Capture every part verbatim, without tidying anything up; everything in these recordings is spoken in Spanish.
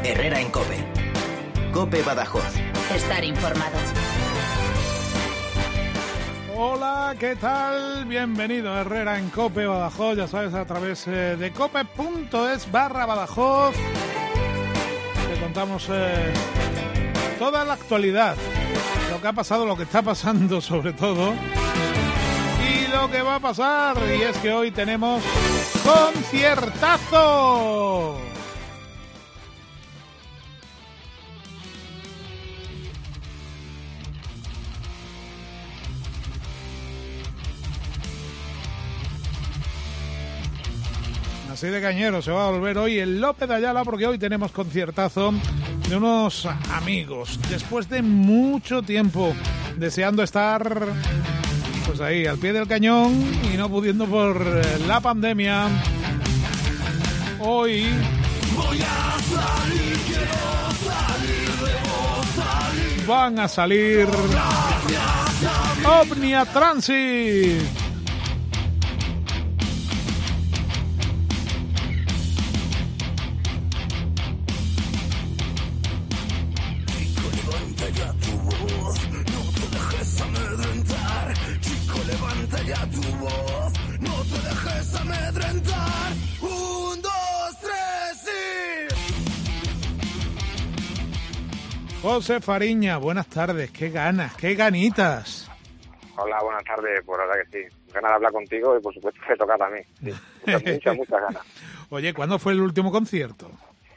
Herrera en COPE. COPE Badajoz. Estar informado. Hola, ¿qué tal? Bienvenido a Herrera en COPE Badajoz, ya sabes, a través eh, de cope.es barra Badajoz. Te contamos eh, toda la actualidad, lo que ha pasado, lo que está pasando sobre todo, y lo que va a pasar, y es que hoy tenemos conciertazo. Así de cañero se va a volver hoy el López de Ayala, porque hoy tenemos conciertazo de unos amigos. Después de mucho tiempo deseando estar pues ahí al pie del cañón y no pudiendo por la pandemia, hoy voy a salir, quiero salir, debo salir. Van a salir Omnia Transit. José Fariña, buenas tardes, qué ganas, qué ganitas. Hola, buenas tardes, por ahora que sí. Ganas de hablar contigo y por supuesto que toca también. Sí, muchas, muchas, muchas ganas. Oye, ¿cuándo fue el último concierto?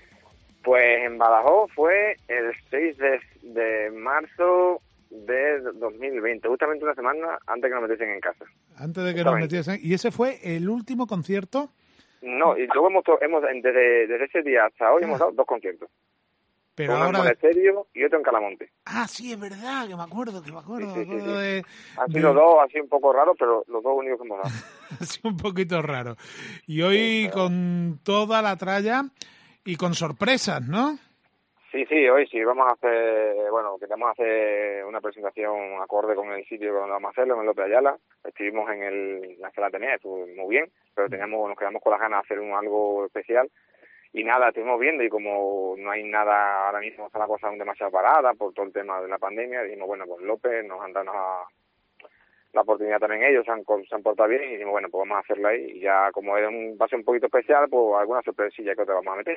Pues en Badajoz fue el seis de, de marzo de dos mil veinte, justamente una semana antes que nos metiesen en casa. Antes de que nos metiesen. ¿Y ese fue el último concierto? No, y luego hemos, hemos desde, desde ese día hasta hoy ah. hemos dado dos conciertos. Pero uno ahora en Monesterio y otro en Calamonte. Ah, sí, es verdad, que me acuerdo, que me acuerdo. Sí, sí, me acuerdo sí, sí. de, Han de... sido dos, así un poco raros, pero los dos únicos que hemos dado. Ha sido un poquito raro. Y hoy Sí, pero... con toda la tralla y con sorpresas, ¿no? Sí, sí, hoy sí, vamos a hacer, bueno, queremos hacer una presentación acorde con el sitio donde vamos a hacerlo, en el López de Ayala. Estuvimos en el, la sala Atenea, estuvo muy bien, pero teníamos, nos quedamos con las ganas de hacer un, algo especial. Y nada, estuvimos viendo y como no hay nada, ahora mismo está la cosa demasiado parada por todo el tema de la pandemia, dijimos, bueno, pues López nos han dado a, la oportunidad también ellos, se han, se han portado bien y dijimos, bueno, pues vamos a hacerlo ahí. Y ya como es un va a ser un poquito especial, pues alguna sorpresilla que te vamos a meter.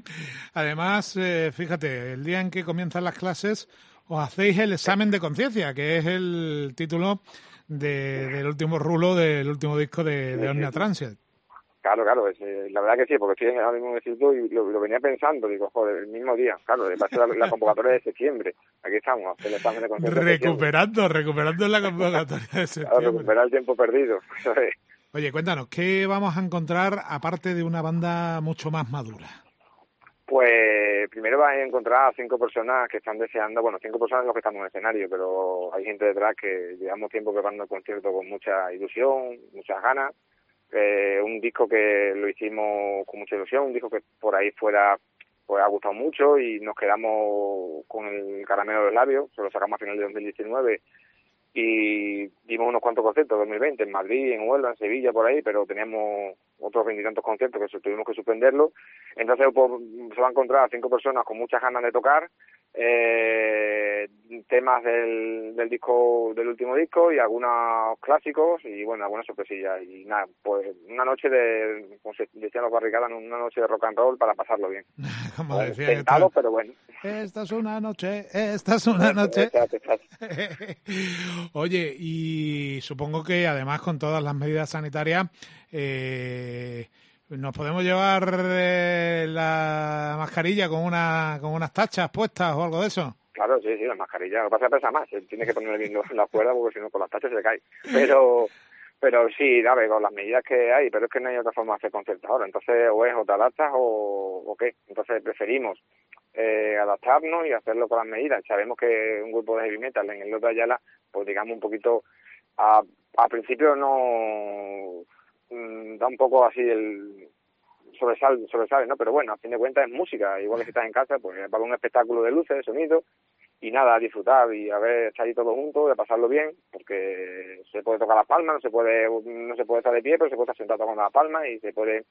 Además, eh, fíjate, el día en que comienzan las clases os hacéis el examen de conciencia, que es el título de, del último rulo del último disco de, de Omnia Transit. Claro, claro, es, eh, la verdad que sí, porque estoy ahora mismo en el instituto y lo, lo venía pensando, digo, joder, el mismo día, claro, va a ser la, la convocatoria de septiembre, aquí estamos, el examen de concierto. Recuperando, recuperando la convocatoria de septiembre. Claro, recuperar el tiempo perdido. Oye, cuéntanos, ¿qué vamos a encontrar aparte de una banda mucho más madura? Pues primero vas a encontrar a cinco personas que están deseando, bueno, cinco personas los que están en el escenario, pero hay gente detrás que llevamos tiempo preparando el concierto con mucha ilusión, muchas ganas. Eh, un disco que lo hicimos con mucha ilusión, un disco que por ahí fuera pues ha gustado mucho y nos quedamos con el caramelo de los labios, se lo sacamos a final de dos mil diecinueve y dimos unos cuantos conciertos en dos mil veinte en Madrid, en Huelva, en Sevilla, por ahí, pero teníamos otros veintitantos conciertos que tuvimos que suspenderlo. Entonces pues, se va a encontrar a cinco personas con muchas ganas de tocar eh, temas del, del disco, del último disco y algunos clásicos y bueno, algunas sorpresillas y nada, pues una noche de, como se decían los barricadas, una noche de rock and roll para pasarlo bien. Como decía, Sentado, esta, pero bueno. Esta es una noche, esta es una noche. Exacto, exacto. Oye, y supongo que además con todas las medidas sanitarias eh, nos podemos llevar eh, la mascarilla con una con unas tachas puestas o algo de eso. Claro, sí, sí, la mascarilla, lo que pasa es que pesa más, tiene que ponerle bien la cuerda porque si no con las tachas se cae. Pero pero sí, a ver, con las medidas que hay, pero es que no hay otra forma de hacer conciertos ahora, entonces o es o te adaptas o, o qué, entonces preferimos eh, adaptarnos y hacerlo con las medidas. Sabemos que un grupo de heavy metal en el López de Ayala, pues digamos un poquito, a, a principio no mmm, da un poco así el sobresal, sobresale, ¿no? Pero bueno, a fin de cuentas es música, igual que si estás en casa, pues va a haber un espectáculo de luces, de sonido, y nada, a disfrutar y a ver, estar ahí todos juntos, de pasarlo bien, porque se puede tocar las palmas, no se puede no se puede estar de pie, pero se puede estar sentado con las palmas y se puede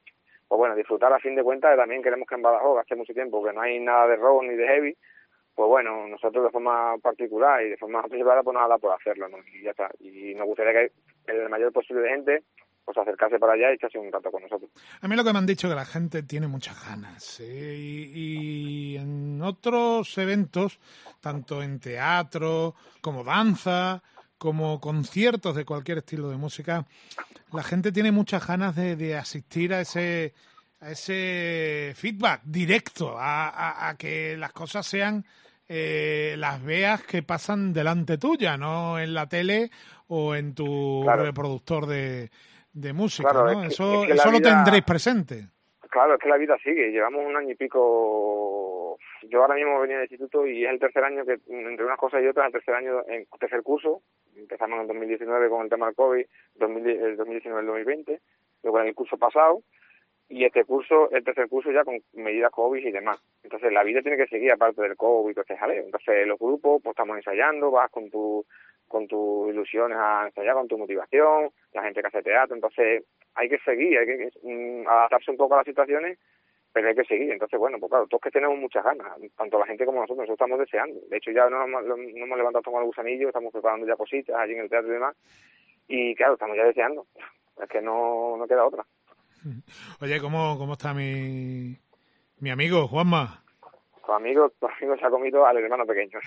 pues bueno, disfrutar a fin de cuentas. También queremos que en Badajoz, hace mucho tiempo que no hay nada de rock ni de heavy, pues bueno, nosotros de forma particular y de forma privada, pues nada por hacerlo, ¿no? Y ya está. Y nos gustaría que el mayor posible de gente pues acercarse para allá y echarse un rato con nosotros. A mí lo que me han dicho es que la gente tiene muchas ganas, ¿eh? y, y en otros eventos, tanto en teatro como danza, como conciertos de cualquier estilo de música, la gente tiene muchas ganas de, de asistir a ese a ese feedback directo, a, a, a que las cosas sean, eh, las veas que pasan delante tuya, no en la tele o en tu claro. reproductor de de música, claro, ¿no? Es que, eso es que eso vida, lo tendréis presente. Claro, es que la vida sigue. Llevamos un año y pico. Yo ahora mismo venía del instituto y es el tercer año que, entre unas cosas y otras, el tercer año, en tercer curso. Empezamos en el dos mil diecinueve con el tema del COVID, dos mil, el dos mil diecinueve el dos mil veinte, luego en el curso pasado, y este curso, el tercer curso ya con medidas COVID y demás. Entonces la vida tiene que seguir aparte del COVID y todo este jaleo. Entonces los grupos, pues estamos ensayando, vas con tu con tus ilusiones a ensayar, con tu motivación, la gente que hace teatro, entonces hay que seguir, hay que um, adaptarse un poco a las situaciones, pero hay que seguir. Entonces, bueno, pues claro, todos que tenemos muchas ganas, tanto la gente como nosotros, nosotros estamos deseando. De hecho, ya no nos, no hemos levantado con el gusanillo, estamos preparando ya cositas allí en el teatro y demás, y claro, estamos ya deseando, es que no, no queda otra. Oye, ¿cómo, cómo está mi, mi amigo Juanma? Tu amigo, tu amigo se ha comido al hermano pequeño.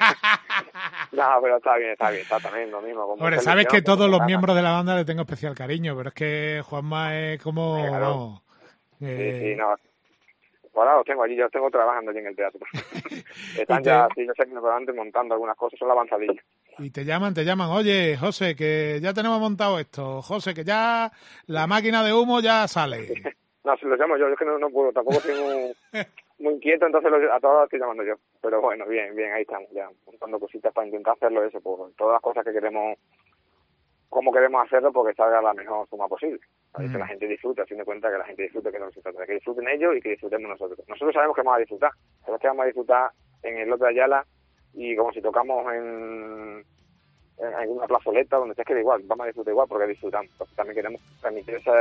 No, pero está bien, está bien, está también lo mismo. Como Hombre, sabes que todos los miembros de la banda le tengo especial cariño, pero es que Juanma es como... Claro. No, eh... Sí, sí, no. Ahora los tengo allí, yo los tengo trabajando allí en el teatro. Están te... ya, sí, yo sé que me van montando algunas cosas, son la avanzadilla. Y te llaman, te llaman, oye, José, que ya tenemos montado esto, José, que ya la máquina de humo ya sale. No, si los llamo yo, yo es que no, no puedo, tampoco soy muy, muy inquieto, entonces los, a todos los estoy llamando yo. Pero bueno, bien, bien, ahí estamos, ya montando cositas para intentar hacerlo eso, por todas las cosas que queremos, cómo queremos hacerlo, porque salga la mejor forma posible. Para mm. que la gente disfrute, a fin de cuentas que la gente disfrute, que no se trata de que disfruten ellos y que disfrutemos nosotros. Nosotros sabemos que vamos a disfrutar, pero es que vamos a disfrutar en el Lope de Ayala y como si tocamos en, en alguna plazoleta donde estés, que da igual, vamos a disfrutar igual porque disfrutamos. Entonces también queremos transmitir ese...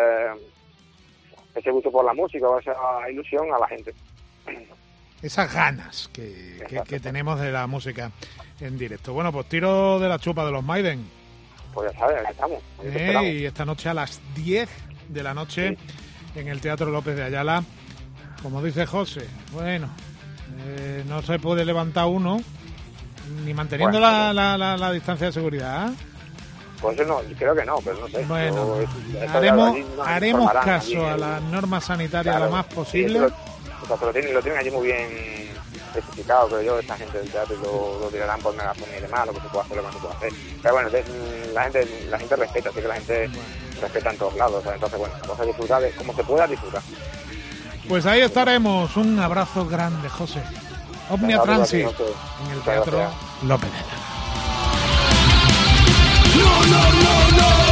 ese gusto por la música o esa ilusión a la gente. Esas ganas que, que, que tenemos de la música en directo. Bueno, pues tiro de la chupa de los Maiden. Pues ya sabes, aquí estamos. Eh, y esta noche a las diez de la noche sí. en el Teatro López de Ayala. Como dice José, bueno, eh, no se puede levantar uno ni manteniendo bueno, la, la, la, la distancia de seguridad, ¿eh? Pues no, creo que no, pero no sé. Bueno, yo, haremos, no, haremos caso allí, a las normas sanitarias claro, lo más posible. Sí, lo, o sea, lo, tienen, lo tienen allí muy bien especificado, creo yo, esta gente del teatro, y lo, lo tirarán por megafonía y demás, lo que se puede hacer, lo que no se puede hacer. Pero bueno, la gente la gente respeta, así que la gente bueno. respeta en todos lados, ¿sabes? Entonces, bueno, vamos a disfrutar de como se pueda disfrutar. Pues ahí estaremos. Un abrazo grande, José. Omnia Transit en el Teatro López de Ayala. No, no, no, no.